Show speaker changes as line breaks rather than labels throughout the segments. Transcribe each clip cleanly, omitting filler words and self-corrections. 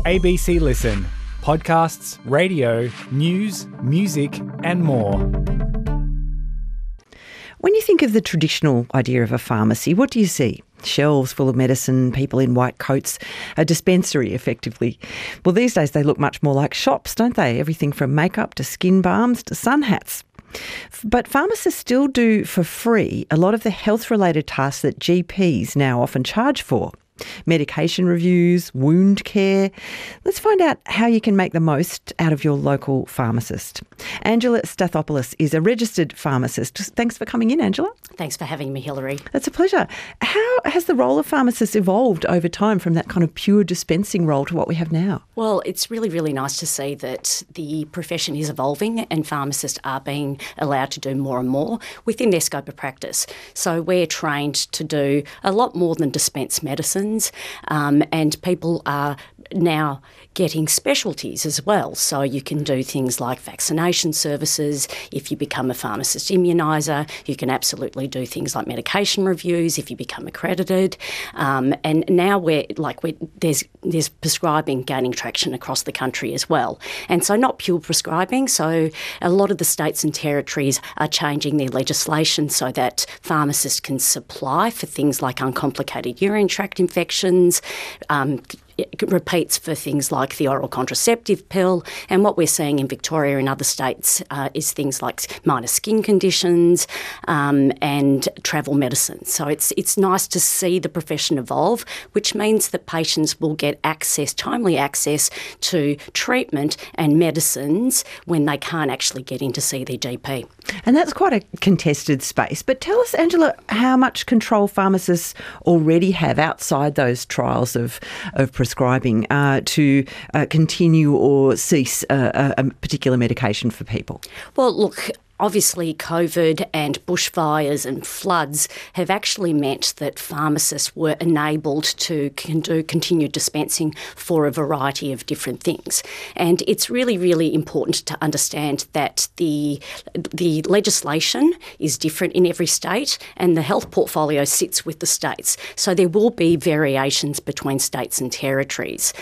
ABC Listen. Podcasts, radio, news, music and more.
When you think of the traditional idea of a pharmacy, what do you see? Shelves full of medicine, people in white coats, a dispensary effectively. Well, these days they look much more like shops, don't they? Everything from makeup to skin balms to sun hats. But pharmacists still do for free a lot of the health-related tasks that GPs now often charge for. Medication reviews, wound care. Let's find out how you can make the most out of your local pharmacist. Angela Stathopoulos is a registered pharmacist. Thanks for coming in, Angela.
Thanks for having me, Hilary.
That's a pleasure. How has the role of pharmacists evolved over time from that kind of pure dispensing role to what we have now?
Well, it's really, really nice to see that the profession is evolving and pharmacists are being allowed to do more and more within their scope of practice. So we're trained to do a lot more than dispense medicines, and people are now getting specialties as well. So you can do things like vaccination services. If you become a pharmacist immuniser, you can absolutely do things like medication reviews if you become accredited. And now there's prescribing gaining traction across the country as well. And so not pure prescribing. So a lot of the states and territories are changing their legislation so that pharmacists can supply for things like uncomplicated urinary tract infections, repeats for things like the oral contraceptive pill, and what we're seeing in Victoria and other states is things like minor skin conditions and travel medicine. So it's nice to see the profession evolve, which means that patients will get timely access to treatment and medicines when they can't actually get in to see their GP.
And that's quite a contested space. But tell us, Angela, how much control pharmacists already have outside those trials of prescribing to continue or cease a particular medication for people?
Well, look, obviously, COVID and bushfires and floods have actually meant that pharmacists were enabled to do continued dispensing for a variety of different things. And it's really, really important to understand that the legislation is different in every state and the health portfolio sits with the states. So there will be variations between states and territories.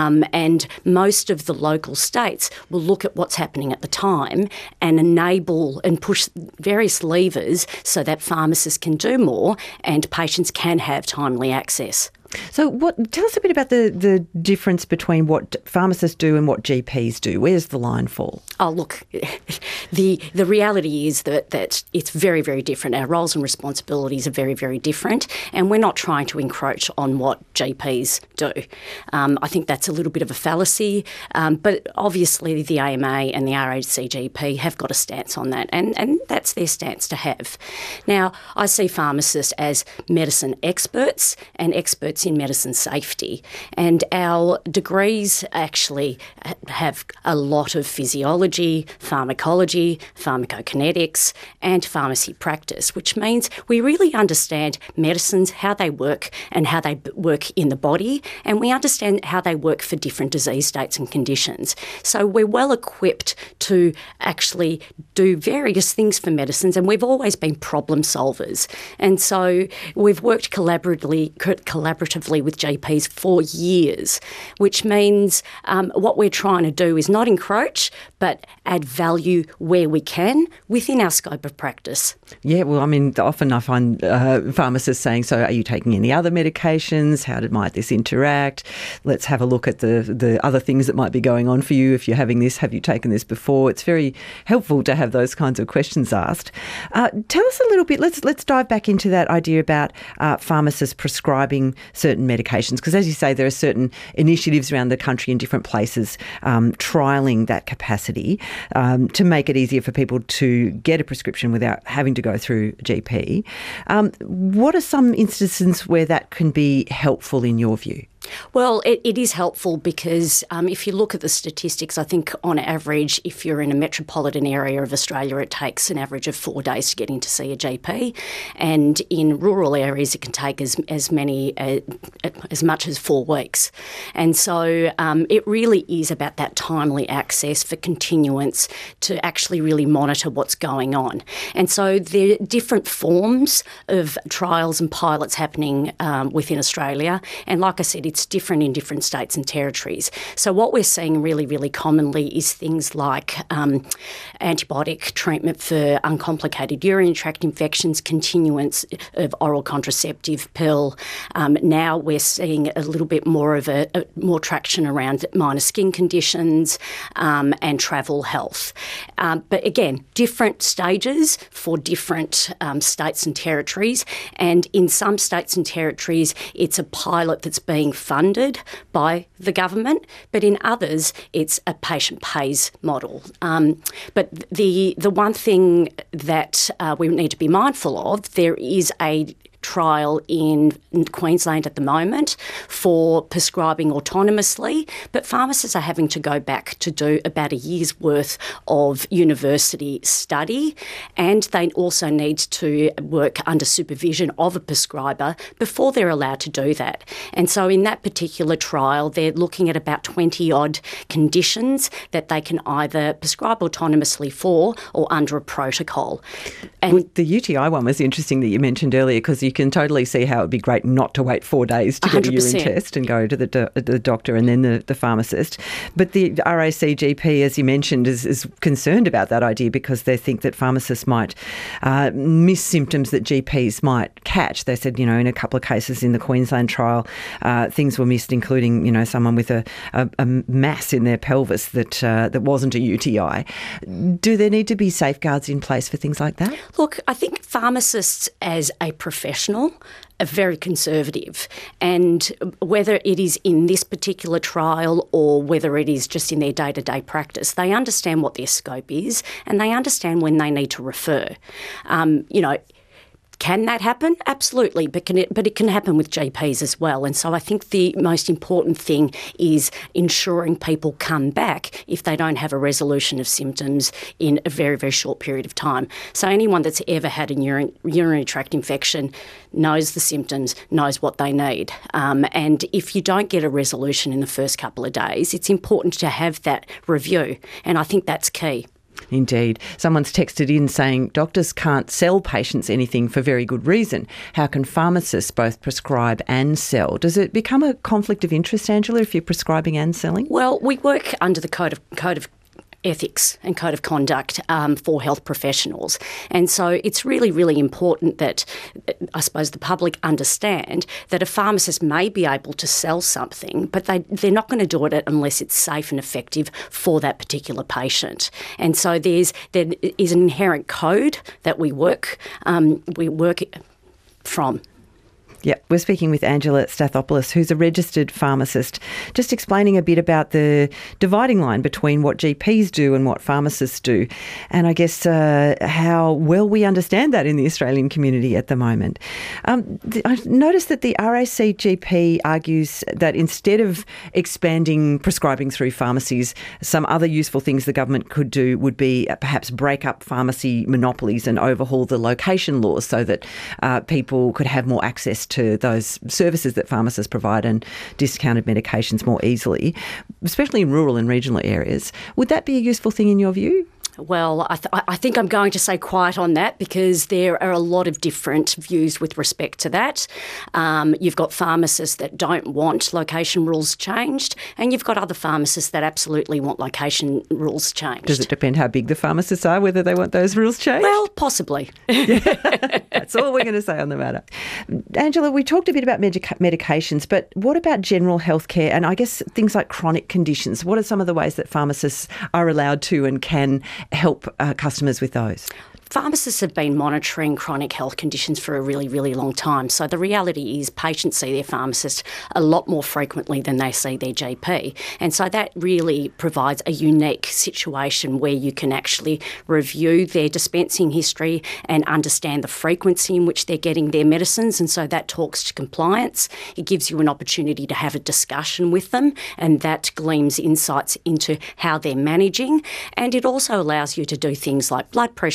And most of the local states will look at what's happening at the time and enable and push various levers so that pharmacists can do more and patients can have timely access.
So tell us a bit about the difference between what pharmacists do and what GPs do. Where's the line fall?
Oh, look, the reality is that it's very, very different. Our roles and responsibilities are very, very different, and we're not trying to encroach on what GPs do. I think that's a little bit of a fallacy, but obviously the AMA and the RACGP have got a stance on that, and that's their stance to have. Now, I see pharmacists as medicine experts and experts in medicine safety, and our degrees actually have a lot of physiology, pharmacology, pharmacokinetics and pharmacy practice, which means we really understand medicines, how they work and how they work in the body, and we understand how they work for different disease states and conditions. So we're well equipped to actually do various things for medicines, and we've always been problem solvers. And so we've worked collaboratively with GPs for years, which means what we're trying to do is not encroach, but add value where we can within our scope of practice.
Yeah, well, I mean, often I find pharmacists saying, so are you taking any other medications? How might this interact? Let's have a look at the other things that might be going on for you. If you're having this, have you taken this before? It's very helpful to have those kinds of questions asked. Tell us a little bit, let's dive back into that idea about pharmacists prescribing certain medications, because as you say, there are certain initiatives around the country in different places trialling that capacity to make it easier for people to get a prescription without having to go through a GP. What are some instances where that can be helpful in your view?
Well, it is helpful because if you look at the statistics, I think on average, if you're in a metropolitan area of Australia, it takes an average of 4 days to get in to see a GP. And in rural areas, it can take as much as 4 weeks. And so it really is about that timely access for continuance to actually really monitor what's going on. And so there are different forms of trials and pilots happening within Australia. And like I said, it's it's different in different states and territories. So what we're seeing really, really commonly is things like antibiotic treatment for uncomplicated urinary tract infections, continuance of oral contraceptive pill. Now we're seeing a little bit more of more traction around minor skin conditions and travel health. But again, different stages for different states and territories. And in some states and territories, it's a pilot that's being funded by the government, but in others, it's a patient pays model. But the one thing that we need to be mindful of, there is a trial in Queensland at the moment for prescribing autonomously, but pharmacists are having to go back to do about a year's worth of university study, and they also need to work under supervision of a prescriber before they're allowed to do that. And so in that particular trial, they're looking at about 20-odd conditions that they can either prescribe autonomously for or under a protocol. And
the UTI one was interesting that you mentioned earlier, because you can totally see how it would be great not to wait 4 days to get a urine test and go to the doctor and then the pharmacist. But the RAC GP, as you mentioned, is concerned about that idea because they think that pharmacists might miss symptoms that GPs might catch. They said, in a couple of cases in the Queensland trial, things were missed, including, someone with a mass in their pelvis that wasn't a UTI. Do there need to be safeguards in place for things like that?
Look, I think pharmacists as a professional are very conservative, and whether it is in this particular trial or whether it is just in their day-to-day practice, they understand what their scope is and they understand when they need to refer. Can that happen? Absolutely, but it can happen with GPs as well. And so I think the most important thing is ensuring people come back if they don't have a resolution of symptoms in a very, very short period of time. So anyone that's ever had a urinary tract infection knows the symptoms, knows what they need. And if you don't get a resolution in the first couple of days, it's important to have that review. And I think that's key.
Indeed. Someone's texted in saying doctors can't sell patients anything for very good reason. How can pharmacists both prescribe and sell? Does it become a conflict of interest, Angela, if you're prescribing and selling?
Well, we work under the Code of Ethics and Code of Conduct for health professionals. And so it's really, really important that, I suppose, the public understand that a pharmacist may be able to sell something, but they're not going to do it unless it's safe and effective for that particular patient. And so there is an inherent code that we work from.
Yeah, we're speaking with Angela Stathopoulos, who's a registered pharmacist, just explaining a bit about the dividing line between what GPs do and what pharmacists do, and I guess how well we understand that in the Australian community at the moment. I noticed that the RAC GP argues that instead of expanding prescribing through pharmacies, some other useful things the government could do would be perhaps break up pharmacy monopolies and overhaul the location laws so that people could have more access to those services that pharmacists provide and discounted medications more easily, especially in rural and regional areas. Would that be a useful thing in your view?
Well, I think I'm going to say quiet on that because there are a lot of different views with respect to that. You've got pharmacists that don't want location rules changed, and you've got other pharmacists that absolutely want location rules changed.
Does it depend how big the pharmacists are, whether they want those rules changed?
Well, possibly.
That's all we're going to say on the matter. Angela, we talked a bit about medications, but what about general health care and I guess things like chronic conditions? What are some of the ways that pharmacists are allowed to and can help customers with those?
Pharmacists have been monitoring chronic health conditions for a really, really long time. So the reality is patients see their pharmacist a lot more frequently than they see their GP. And so that really provides a unique situation where you can actually review their dispensing history and understand the frequency in which they're getting their medicines. And so that talks to compliance. It gives you an opportunity to have a discussion with them, and that gleams insights into how they're managing. And it also allows you to do things like blood pressure monitoring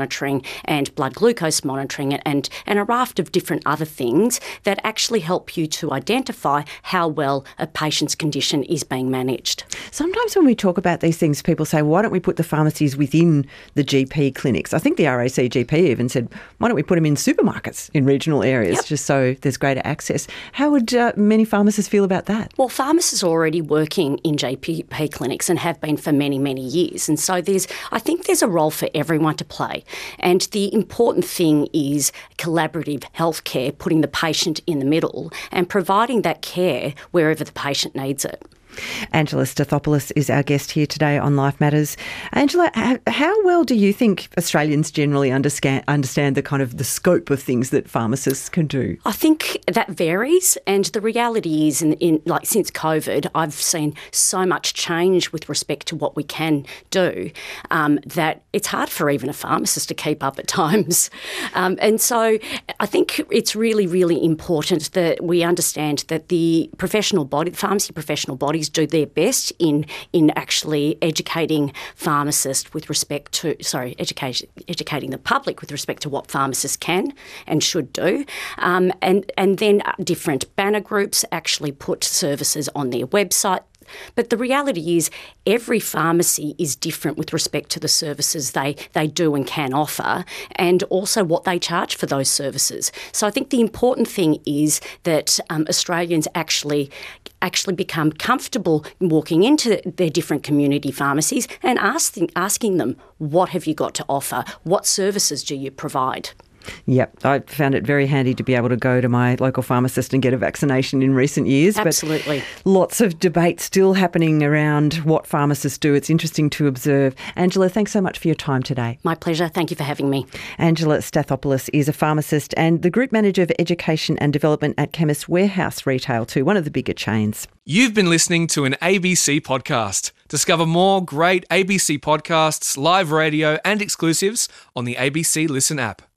monitoring and blood glucose monitoring and a raft of different other things that actually help you to identify how well a patient's condition is being managed.
Sometimes when we talk about these things, people say, why don't we put the pharmacies within the GP clinics? I think the RACGP even said, why don't we put them in supermarkets in regional areas just so there's greater access? How would many pharmacists feel about that?
Well, pharmacists are already working in GP clinics and have been for many, many years. And so I think there's a role for everyone to play. And the important thing is collaborative healthcare, putting the patient in the middle and providing that care wherever the patient needs it.
Angela Stathopoulos is our guest here today on Life Matters. Angela, how well do you think Australians generally understand the kind of the scope of things that pharmacists can do?
I think that varies, and the reality is, like since COVID, I've seen so much change with respect to what we can do that it's hard for even a pharmacist to keep up at times. And so I think it's really, really important that we understand that the pharmacy professional bodies do their best in actually educating pharmacists with respect to, educating the public with respect to what pharmacists can and should do. And then different banner groups actually put services on their website. But the reality is every pharmacy is different with respect to the services they do and can offer, and also what they charge for those services. So I think the important thing is that Australians actually become comfortable walking into their different community pharmacies and asking them, what have you got to offer? What services do you provide?
Yep, I found it very handy to be able to go to my local pharmacist and get a vaccination in recent years.
Absolutely.
But lots of debate still happening around what pharmacists do. It's interesting to observe. Angela, thanks so much for your time today.
My pleasure. Thank you for having me.
Angela Stathopoulos is a pharmacist and the Group Manager of Education and Development at Chemist Warehouse Retail too, one of the bigger chains.
You've been listening to an ABC podcast. Discover more great ABC podcasts, live radio and exclusives on the ABC Listen app.